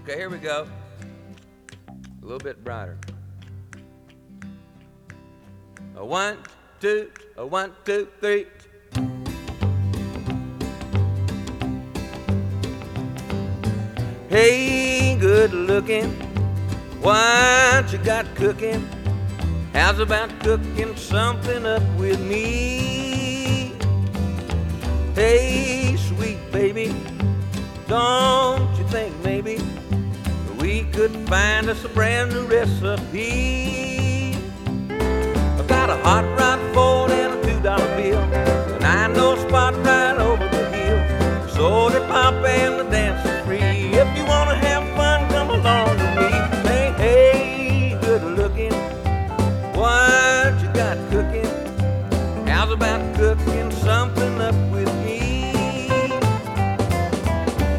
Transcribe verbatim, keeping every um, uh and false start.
Okay, here we go. A little bit brighter. A one, two, a one, two, three. Hey, good looking, what you got cooking? How's about cooking something up with me? Hey, sweet baby, don't you think maybe we could find us a brand new recipe? I've got a hot rod Ford and a two dollar bill.